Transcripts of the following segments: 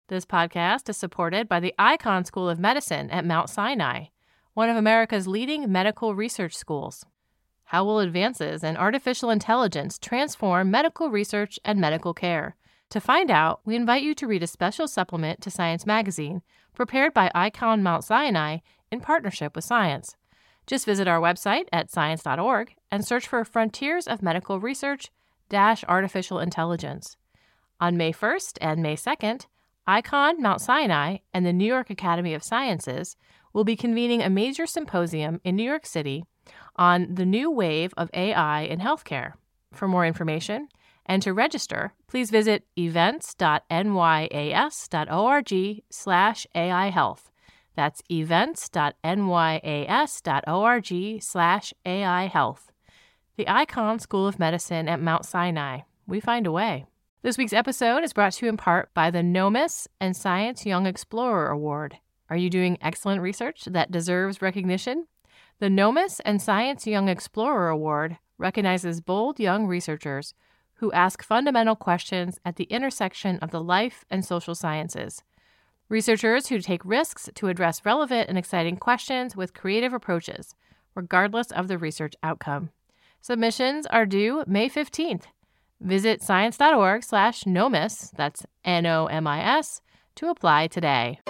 This podcast is supported by the Icahn School of Medicine at Mount Sinai, one of America's leading medical research schools. How will advances in artificial intelligence transform medical research and medical care? To find out, we invite you to read a special supplement to Science Magazine, prepared by Icahn Mount Sinai in partnership with Science. Just visit our website at science.org and search for Frontiers of Medical Research - Artificial Intelligence. On May 1st and May 2nd, Icahn Mount Sinai and the New York Academy of Sciences will be convening a major symposium in New York City on the new wave of AI in healthcare. For more information and to register, please visit events.nyas.org/AI Health. That's events.nyas.org/AI Health. The Icahn School of Medicine at Mount Sinai. We find a way. This week's episode is brought to you in part by the NOMIS and Science Young Explorer Award. Are you doing excellent research that deserves recognition? The NOMIS and Science Young Explorer Award recognizes bold young researchers who ask fundamental questions at the intersection of the life and social sciences. Researchers who take risks to address relevant and exciting questions with creative approaches, regardless of the research outcome. Submissions are due May 15th. Visit science.org/NOMIS, that's NOMIS, to apply today.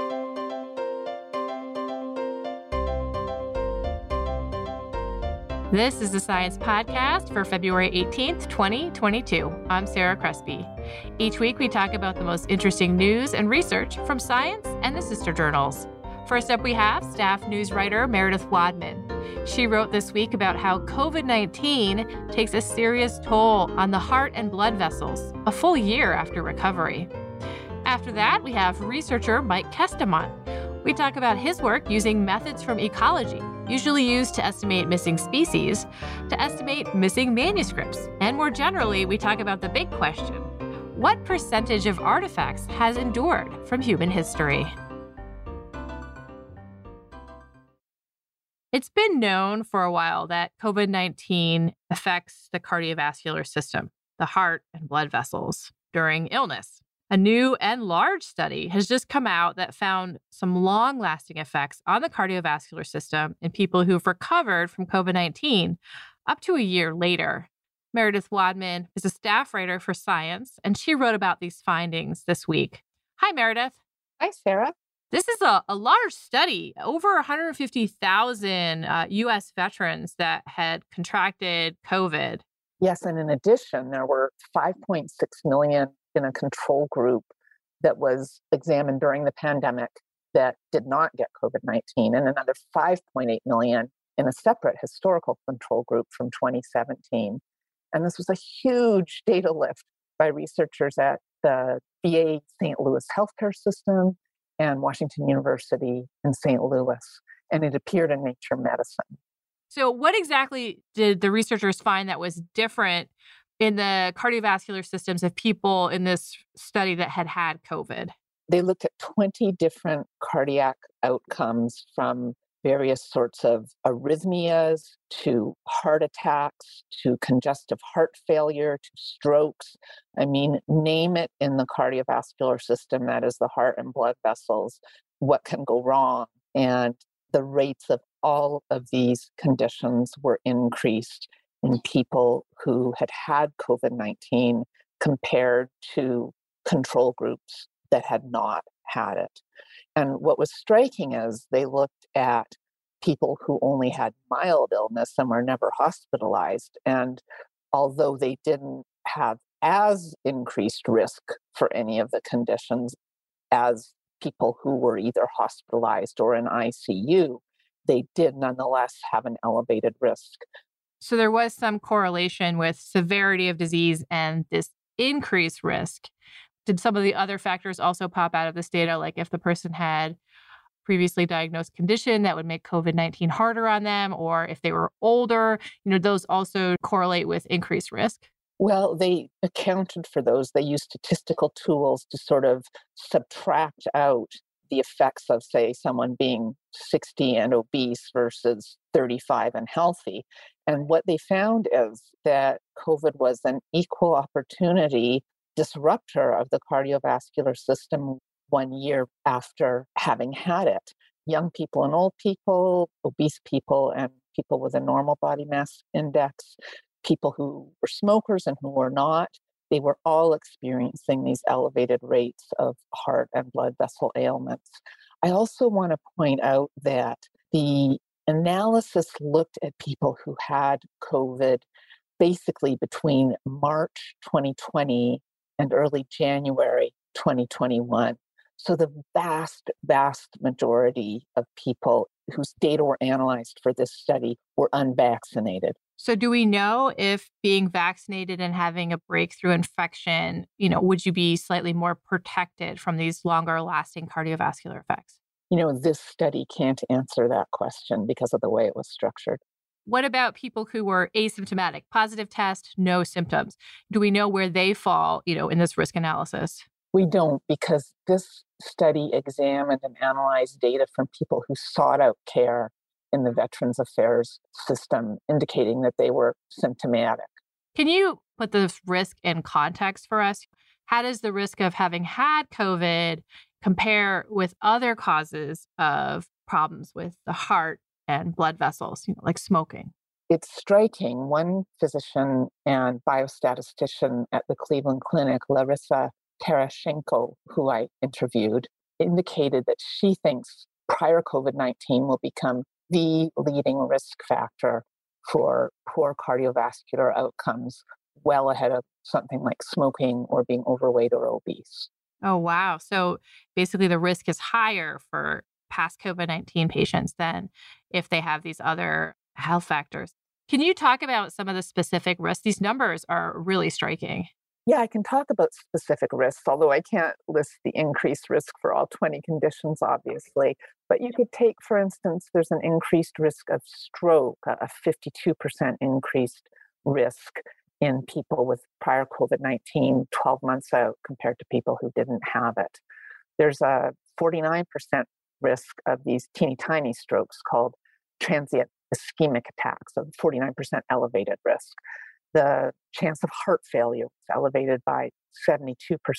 This is the Science Podcast for February 18th, 2022. I'm Sarah Crespi. Each week we talk about the most interesting news and research from science and the sister journals. First up, we have staff news writer Meredith Wadman. She wrote this week about how COVID-19 takes a serious toll on the heart and blood vessels, a full year after recovery. After that, we have researcher Mike Kestemont. We talk about his work using methods from ecology, usually used to estimate missing species, to estimate missing manuscripts. And more generally, we talk about the big question: what percentage of artifacts has endured from human history? It's been known for a while that COVID-19 affects the cardiovascular system, the heart and blood vessels, during illness. A new and large study has just come out that found some long-lasting effects on the cardiovascular system in people who've recovered from COVID-19 up to a year later. Meredith Wadman is a staff writer for Science, and she wrote about these findings this week. Hi, Meredith. Hi, Sarah. This is a large study, over 150,000 U.S. veterans that had contracted COVID. Yes, and in addition, there were 5.6 million in a control group that was examined during the pandemic that did not get COVID-19, and another 5.8 million in a separate historical control group from 2017. And this was a huge data lift by researchers at the VA St. Louis healthcare system and Washington University in St. Louis, and it appeared in Nature Medicine. So what exactly did the researchers find that was different in the cardiovascular systems of people in this study that had COVID? They looked at 20 different cardiac outcomes, from various sorts of arrhythmias to heart attacks to congestive heart failure to strokes. I mean, name it in the cardiovascular system, that is the heart and blood vessels, what can go wrong. And the rates of all of these conditions were increased in people who had COVID-19 compared to control groups that had not had it. And what was striking is they looked at people who only had mild illness and were never hospitalized. And although they didn't have as increased risk for any of the conditions as people who were either hospitalized or in ICU, they did nonetheless have an elevated risk. So there was some correlation with severity of disease and this increased risk. Did some of the other factors also pop out of this data, like if the person had previously diagnosed condition that would make COVID-19 harder on them, or if they were older, those also correlate with increased risk? Well, they accounted for those. They used statistical tools to sort of subtract out the effects of, say, someone being 60 and obese versus 35 and healthy. And what they found is that COVID was an equal opportunity disruptor of the cardiovascular system 1 year after having had it. Young people and old people, obese people and people with a normal body mass index, people who were smokers and who were not, they were all experiencing these elevated rates of heart and blood vessel ailments. I also want to point out that the analysis looked at people who had COVID basically between March 2020 and early January 2021. So the vast, vast majority of people whose data were analyzed for this study were unvaccinated. So do we know if being vaccinated and having a breakthrough infection, would you be slightly more protected from these longer lasting cardiovascular effects? This study can't answer that question because of the way it was structured. What about people who were asymptomatic, positive test, no symptoms? Do we know where they fall, in this risk analysis? We don't, because this study examined and analyzed data from people who sought out care in the Veterans Affairs system, indicating that they were symptomatic. Can you put this risk in context for us? How does the risk of having had COVID compare with other causes of problems with the heart and blood vessels, like smoking? It's striking. One physician and biostatistician at the Cleveland Clinic, Larissa Terashenko, who I interviewed, indicated that she thinks prior COVID-19 will become the leading risk factor for poor cardiovascular outcomes, well ahead of something like smoking or being overweight or obese. Oh, wow. So basically, the risk is higher for past COVID-19 patients than if they have these other health factors. Can you talk about some of the specific risks? These numbers are really striking. Yeah, I can talk about specific risks, although I can't list the increased risk for all 20 conditions, obviously. But you could take, for instance, there's an increased risk of stroke, a 52% increased risk in people with prior COVID-19 12 months out compared to people who didn't have it. There's a 49% risk of these teeny tiny strokes called transient ischemic attacks, so 49% elevated risk. The chance of heart failure is elevated by 72%.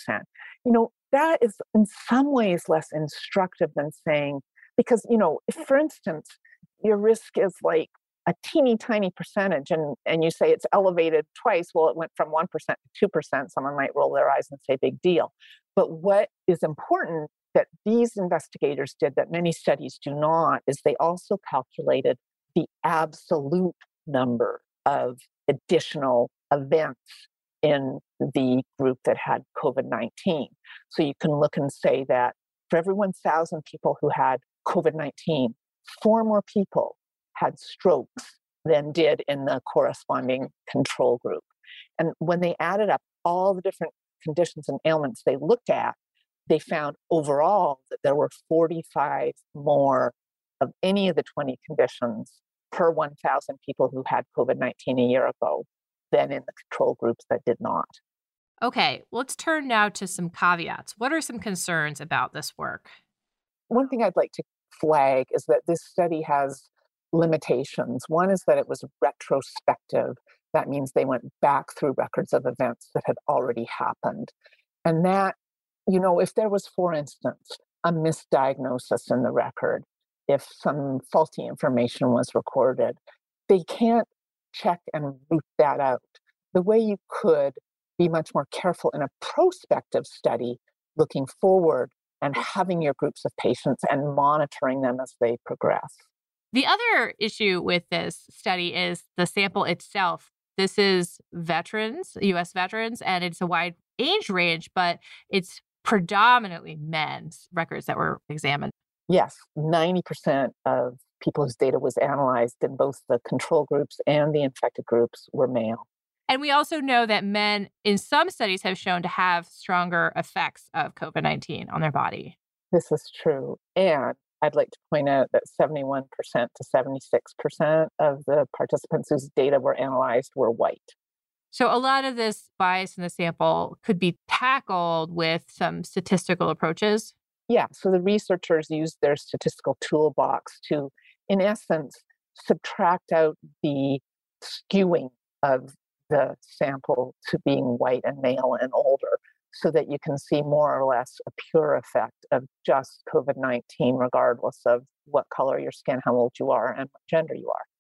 That is in some ways less instructive than saying, because, if, for instance, your risk is like a teeny tiny percentage and you say it's elevated twice, well, it went from 1% to 2%, someone might roll their eyes and say big deal. But what is important that these investigators did that many studies do not is they also calculated the absolute number of additional events in the group that had COVID-19. So you can look and say that for every 1,000 people who had COVID-19, 4 more people had strokes than did in the corresponding control group. And when they added up all the different conditions and ailments they looked at, they found overall that there were 45 more of any of the 20 conditions per 1,000 people who had COVID-19 a year ago than in the control groups that did not. Okay, let's turn now to some caveats. What are some concerns about this work? One thing I'd like to flag is that this study has limitations. One is that it was retrospective. That means they went back through records of events that had already happened. And that, if there was, for instance, a misdiagnosis in the record, if some faulty information was recorded, they can't check and root that out. The way you could be much more careful in a prospective study, looking forward and having your groups of patients and monitoring them as they progress. The other issue with this study is the sample itself. This is veterans, US veterans, and it's a wide age range, but it's predominantly men's records that were examined. Yes, 90% of people whose data was analyzed in both the control groups and the infected groups were male. And we also know that men in some studies have shown to have stronger effects of COVID-19 on their body. This is true. And I'd like to point out that 71% to 76% of the participants whose data were analyzed were white. So a lot of this bias in the sample could be tackled with some statistical approaches. Yeah, so the researchers used their statistical toolbox to, in essence, subtract out the skewing of the sample to being white and male and older. so that you can see more or less a pure effect of just COVID-19, regardless of what color your skin, how old you are, and what gender you are.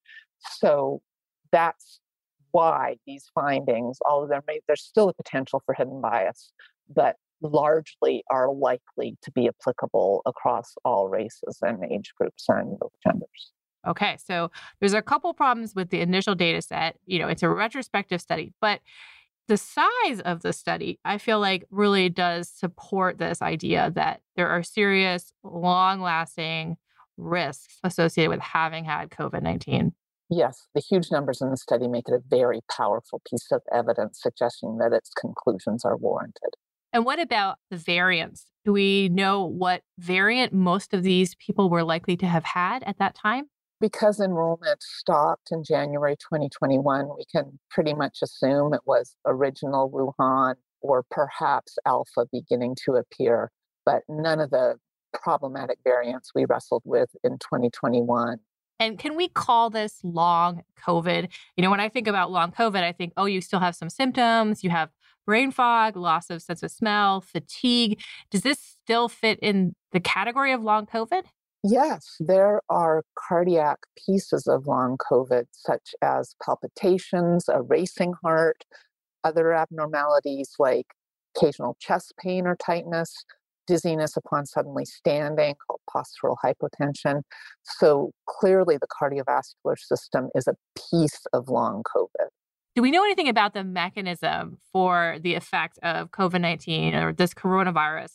So that's why these findings, all of them, there's still a potential for hidden bias, but largely are likely to be applicable across all races and age groups and both genders. Okay, so there's a couple problems with the initial data set. It's a retrospective study, but the size of the study, I feel like, really does support this idea that there are serious, long-lasting risks associated with having had COVID-19. Yes, the huge numbers in the study make it a very powerful piece of evidence suggesting that its conclusions are warranted. And what about the variants? Do we know what variant most of these people were likely to have had at that time? Because enrollment stopped in January 2021, we can pretty much assume it was original Wuhan or perhaps Alpha beginning to appear, but none of the problematic variants we wrestled with in 2021. And can we call this long COVID? When I think about long COVID, I think, oh, you still have some symptoms, you have brain fog, loss of sense of smell, fatigue. Does this still fit in the category of long COVID? Yes, there are cardiac pieces of long COVID, such as palpitations, a racing heart, other abnormalities like occasional chest pain or tightness, dizziness upon suddenly standing, called postural hypotension. So clearly the cardiovascular system is a piece of long COVID. Do we know anything about the mechanism for the effect of COVID-19 or this coronavirus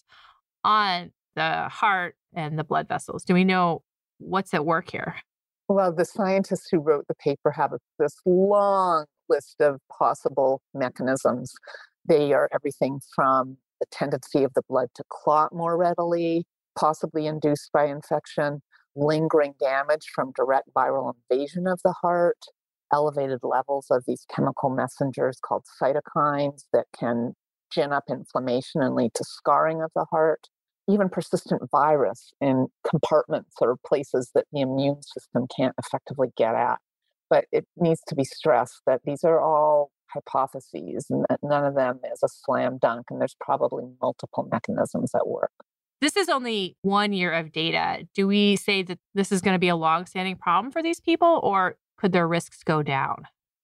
on the heart and the blood vessels? Do we know what's at work here? Well, the scientists who wrote the paper have this long list of possible mechanisms. They are everything from the tendency of the blood to clot more readily, possibly induced by infection, lingering damage from direct viral invasion of the heart, elevated levels of these chemical messengers called cytokines that can gin up inflammation and lead to scarring of the heart, even persistent virus in compartments or places that the immune system can't effectively get at. But it needs to be stressed that these are all hypotheses and that none of them is a slam dunk, and there's probably multiple mechanisms at work. This is only 1 year of data. Do we say that this is going to be a long-standing problem for these people, or could their risks go down?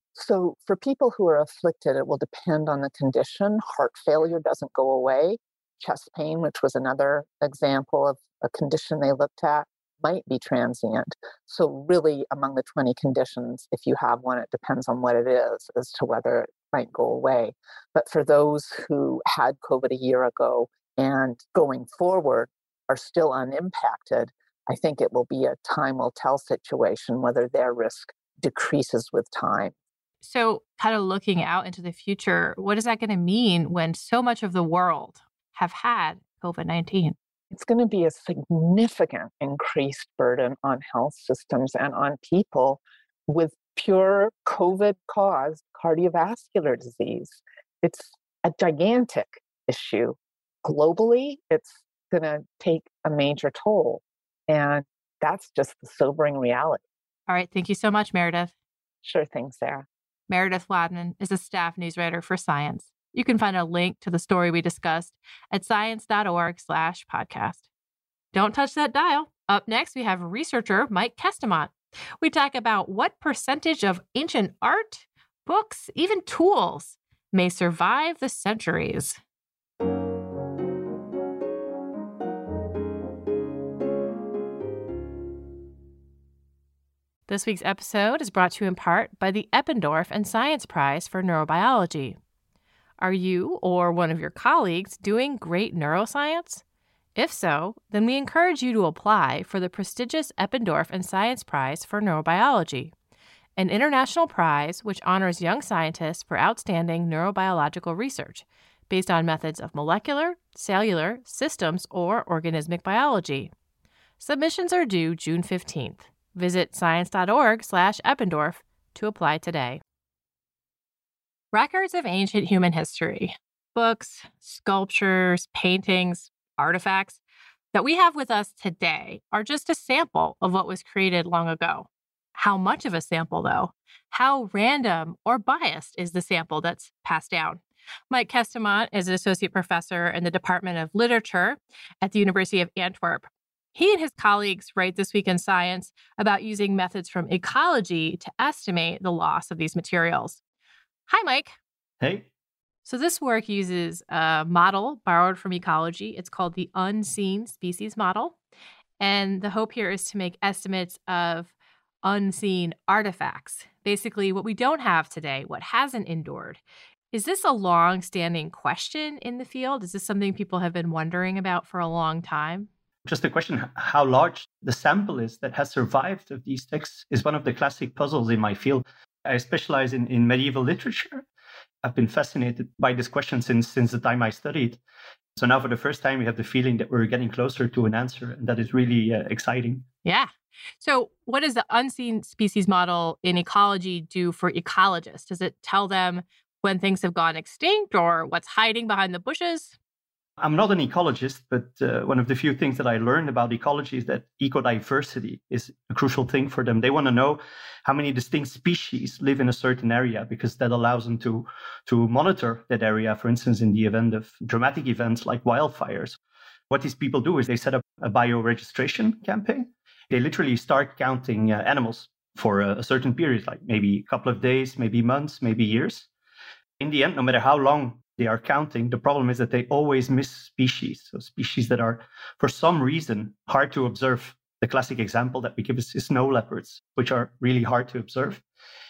So for people who are afflicted, it will depend on the condition. Heart failure doesn't go away. Chest pain, which was another example of a condition they looked at, might be transient. So really, among the 20 conditions, if you have one, it depends on what it is as to whether it might go away. But for those who had COVID a year ago and going forward are still unimpacted, I think it will be a time will tell situation whether their risk decreases with time. So kind of looking out into the future, what is that going to mean when so much of the world have had COVID-19? It's going to be a significant increased burden on health systems and on people with pure COVID-caused cardiovascular disease. It's a gigantic issue. Globally, it's going to take a major toll. And that's just the sobering reality. All right. Thank you so much, Meredith. Sure thing, Sarah. Meredith Wadman is a staff news writer for Science. You can find a link to the story we discussed at science.org/podcast. Don't touch that dial. Up next, we have researcher Mike Kestamont. We talk about what percentage of ancient art, books, even tools may survive the centuries. This week's episode is brought to you in part by the Eppendorf and Science Prize for Neurobiology. Are you or one of your colleagues doing great neuroscience? If so, then we encourage you to apply for the prestigious Eppendorf and Science Prize for Neurobiology, an international prize which honors young scientists for outstanding neurobiological research based on methods of molecular, cellular, systems, or organismic biology. Submissions are due June 15th. Visit science.org/Eppendorf to apply today. Records of ancient human history, books, sculptures, paintings, artifacts that we have with us today are just a sample of what was created long ago. How much of a sample, though? How random or biased is the sample that's passed down? Mike Kestemont is an associate professor in the Department of Literature at the University of Antwerp. He and his colleagues write This Week in Science about using methods from ecology to estimate the loss of these materials. Hi, Mike. Hey. So this work uses a model borrowed from ecology. It's called the Unseen Species Model. And the hope here is to make estimates of unseen artifacts, basically what we don't have today, what hasn't endured. Is this a long-standing question in the field? Is this something people have been wondering about for a long time? Just the question, how large the sample is that has survived of these texts is one of the classic puzzles in my field. I specialize in medieval literature. I've been fascinated by this question since the time I studied. So now for the first time, we have the feeling that we're getting closer to an answer, and that is really exciting. Yeah. So what does the Unseen Species Model in ecology do for ecologists? Does it tell them when things have gone extinct or what's hiding behind the bushes? I'm not an ecologist, but one of the few things that I learned about ecology is that ecodiversity is a crucial thing for them. They want to know how many distinct species live in a certain area, because that allows them to monitor that area, for instance, in the event of dramatic events like wildfires. What these people do is they set up a bioregistration campaign. They literally start counting animals for a certain period, like maybe a couple of days, maybe months, maybe years. In the end, no matter how long they are counting, the problem is that they always miss species. So species that are, for some reason, hard to observe. The classic example that we give is snow leopards, which are really hard to observe.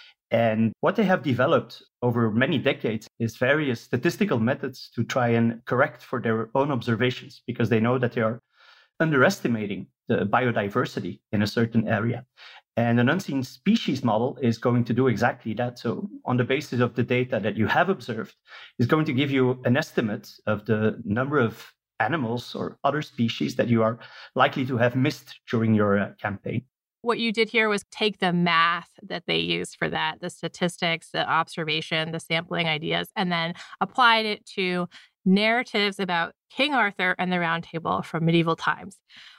And what they have developed over many decades is various statistical methods to try and correct for their own observations, because they know that they are underestimating the biodiversity in a certain area. And an unseen species model is going to do exactly that. So on the basis of the data that you have observed, is going to give you an estimate of the number of animals or other species that you are likely to have missed during your campaign. What you did here was take the math that they used for that, the statistics, the observation, the sampling ideas, and then applied it to narratives about King Arthur and the Round Table from medieval times.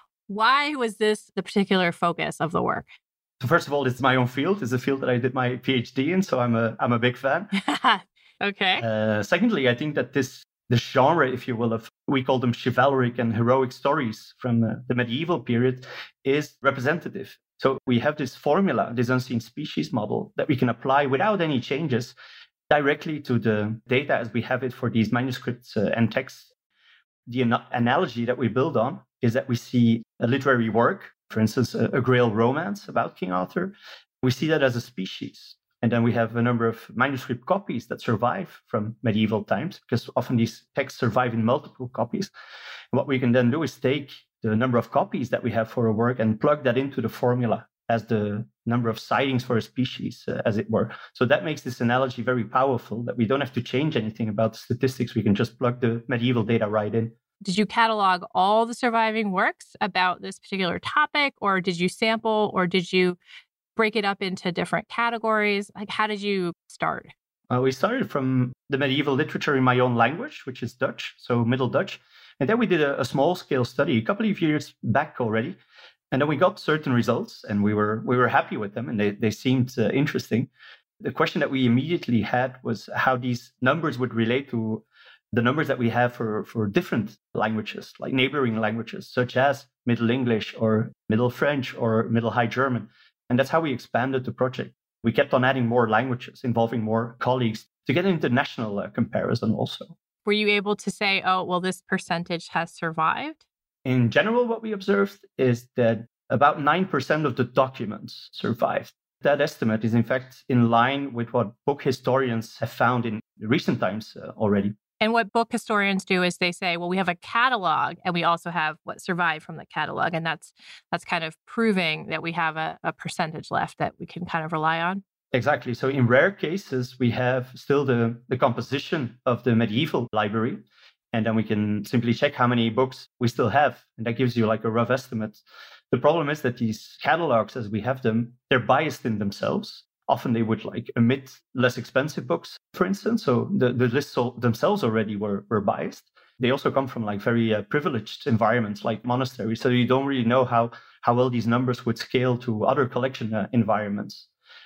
Why was this the particular focus of the work? So first of all, it's my own field. It's a field that I did my PhD in, so I'm a big fan. Okay. Secondly, I think that this genre, if you will, of we call them chivalric and heroic stories from the medieval period, is representative. So we have this formula, this unseen species model, that we can apply without any changes directly to the data as we have it for these manuscripts and texts. The analogy that we build on is that we see a literary work, for instance, a Grail romance about King Arthur. We see that as a species. And then we have a number of manuscript copies that survive from medieval times, because often these texts survive in multiple copies. And what we can then do is take the number of copies that we have for a work and plug that into the formula as the number of sightings for a species, as it were. So that makes this analogy very powerful, that we don't have to change anything about the statistics. We can just plug the medieval data right in. Did you catalog all the surviving works about this particular topic, or did you sample, or did you break it up into different categories? Like, how did you start? We started from the medieval literature in my own language, which is Dutch, so Middle Dutch. And then we did a small-scale study a couple of years back already. And then we got certain results, and we were happy with them, and they seemed interesting. The question that we immediately had was how these numbers would relate to the numbers that we have for different languages, like neighboring languages, such as Middle English or Middle French or Middle High German. And that's how we expanded the project. We kept on adding more languages, involving more colleagues to get an international comparison also. Were you able to say, oh, well, this percentage has survived? In general, what we observed is that about 9% of the documents survived. That estimate is, in fact, in line with what book historians have found in recent times already. And what book historians do is they say, well, we have a catalog and we also have what survived from the catalog. And that's kind of proving that we have a percentage left that we can kind of rely on. Exactly. So in rare cases, we have still the composition of the medieval library. And then we can simply check how many books we still have. And that gives you like a rough estimate. The problem is that these catalogs, as we have them, they're biased in themselves. Often they would like omit less expensive books, for instance. So the lists themselves already were biased. They also come from like very privileged environments like monasteries. So you don't really know how well these numbers would scale to other collection environments.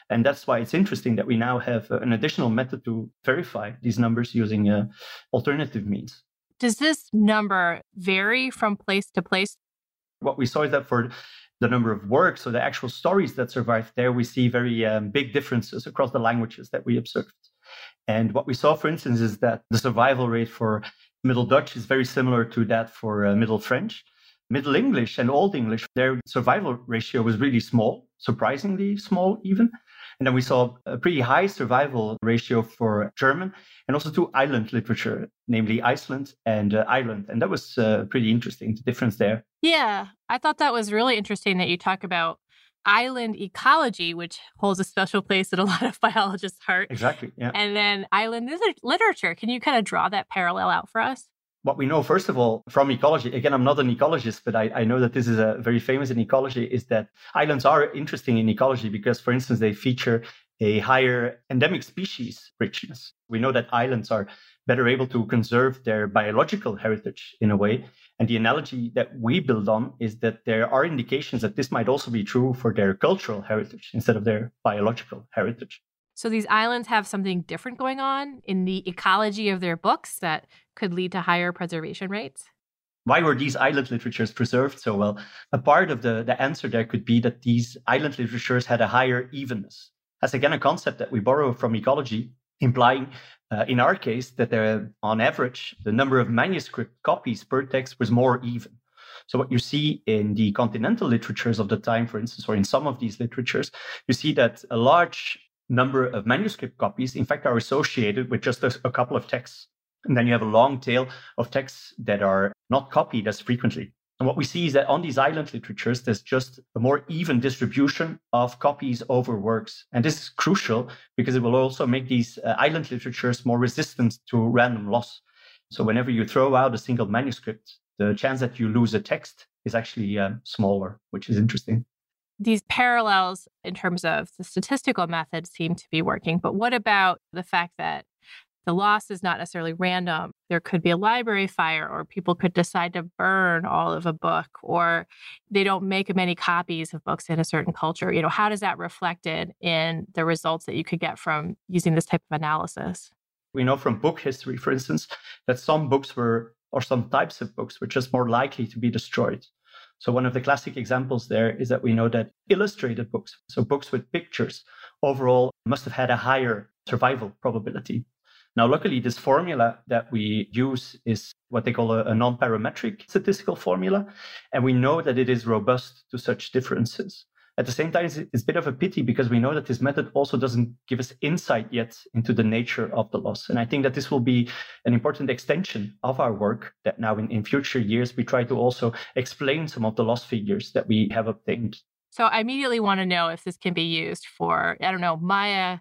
And that's why it's interesting that we now have an additional method to verify these numbers using alternative means. Does this number vary from place to place? What we saw is that for the number of works, so the actual stories that survived there, we see very big differences across the languages that we observed. And what we saw, for instance, is that the survival rate for Middle Dutch is very similar to that for Middle French. Middle English and Old English, their survival ratio was really small, surprisingly small even. And then we saw a pretty high survival ratio for German and also to island literature, namely Iceland and Ireland. And that was pretty interesting, the difference there. Yeah, I thought that was really interesting that you talk about island ecology, which holds a special place in a lot of biologists' heart. Exactly, yeah. And then island literature. Can you kind of draw that parallel out for us? What we know, first of all, from ecology, again, I'm not an ecologist, but I know that this is very famous in ecology, is that islands are interesting in ecology because, for instance, they feature a higher endemic species richness. We know that islands are better able to conserve their biological heritage in a way. And the analogy that we build on is that there are indications that this might also be true for their cultural heritage instead of their biological heritage. So these islands have something different going on in the ecology of their books that could lead to higher preservation rates? Why were these island literatures preserved so well? A part of the answer there could be that these island literatures had a higher evenness. That's again a concept that we borrow from ecology, implying in our case that on average, the number of manuscript copies per text was more even. So what you see in the continental literatures of the time, for instance, or in some of these literatures, you see that a large number of manuscript copies, in fact, are associated with just a couple of texts. And then you have a long tail of texts that are not copied as frequently. And what we see is that on these island literatures, there's just a more even distribution of copies over works. And this is crucial because it will also make these island literatures more resistant to random loss. So whenever you throw out a single manuscript, the chance that you lose a text is actually smaller, which is interesting. These parallels in terms of the statistical methods seem to be working. But what about the fact that the loss is not necessarily random? There could be a library fire, or people could decide to burn all of a book, or they don't make many copies of books in a certain culture. You know, how does that reflected in the results that you could get from using this type of analysis? We know from book history, for instance, that some books or some types of books were just more likely to be destroyed. So one of the classic examples there is that we know that illustrated books, so books with pictures, overall must have had a higher survival probability. Now, luckily, this formula that we use is what they call a non-parametric statistical formula, and we know that it is robust to such differences. At the same time, it's a bit of a pity because we know that this method also doesn't give us insight yet into the nature of the loss. And I think that this will be an important extension of our work, that now in future years, we try to also explain some of the loss figures that we have obtained. So I immediately want to know if this can be used for, I don't know, Maya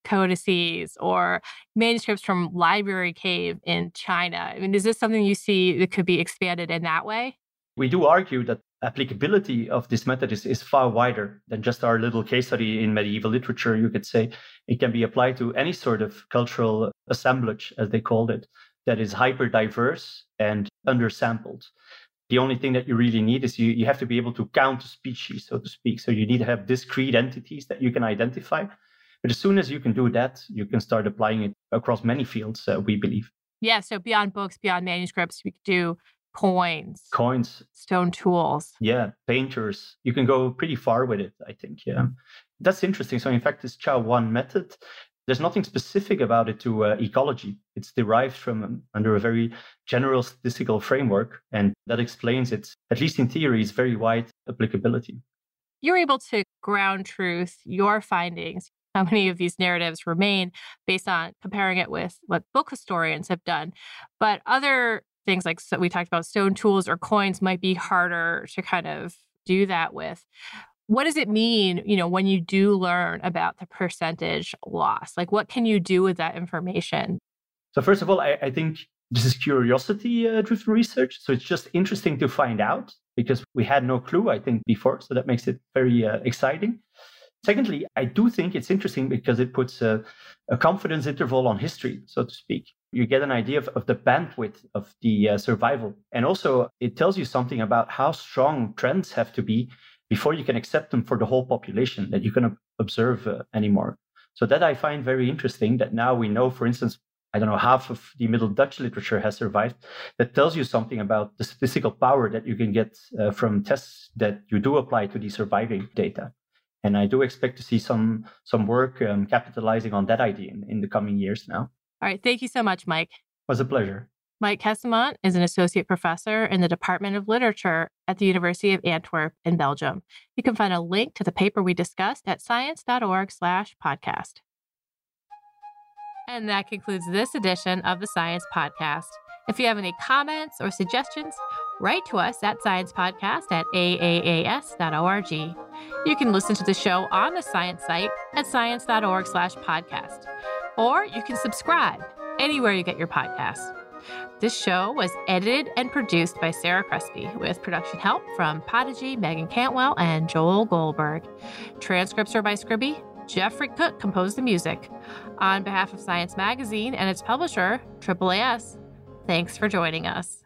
codices or manuscripts from Library Cave in China. I mean, is this something you see that could be expanded in that way? We do argue that applicability of this method is far wider than just our little case study in medieval literature, you could say. It can be applied to any sort of cultural assemblage, as they called it, that is hyper diverse and undersampled. The only thing that you really need is you have to be able to count a species, so to speak. So you need to have discrete entities that you can identify. But as soon as you can do that, you can start applying it across many fields, we believe. Yeah, so beyond books, beyond manuscripts, we could do coins, stone tools. Yeah, painters. You can go pretty far with it, I think. Yeah, that's interesting. So in fact, this Chow-1 method, there's nothing specific about it to ecology. It's derived from under a very general statistical framework, and that explains its, at least in theory, its very wide applicability. You're able to ground truth your findings. How many of these narratives remain based on comparing it with what book historians have done. But other things like we talked about stone tools or coins might be harder to kind of do that with. What does it mean, when you do learn about the percentage loss? Like, what can you do with that information? So first of all, I think this is curiosity-driven research. So it's just interesting to find out because we had no clue, I think, before. So that makes it very exciting. Secondly, I do think it's interesting because it puts a confidence interval on history, so to speak. You get an idea of the bandwidth of the survival. And also, it tells you something about how strong trends have to be before you can accept them for the whole population, that you can observe anymore. So that I find very interesting, that now we know, for instance, I don't know, half of the Middle Dutch literature has survived. That tells you something about the statistical power that you can get from tests that you do apply to the surviving data. And I do expect to see some work capitalizing on that idea in the coming years now. All right. Thank you so much, Mike. It was a pleasure. Mike Hesemont is an associate professor in the Department of Literature at the University of Antwerp in Belgium. You can find a link to the paper we discussed at science.org/podcast. And that concludes this edition of the Science Podcast. If you have any comments or suggestions, write to us at sciencepodcast@aaas.org. You can listen to the show on the science site at science.org/podcast, or you can subscribe anywhere you get your podcasts. This show was edited and produced by Sarah Crespi with production help from Podigy, Megan Cantwell, and Joel Goldberg. Transcripts are by Scribby. Jeffrey Cook composed the music. On behalf of Science Magazine and its publisher, AAAS, thanks for joining us.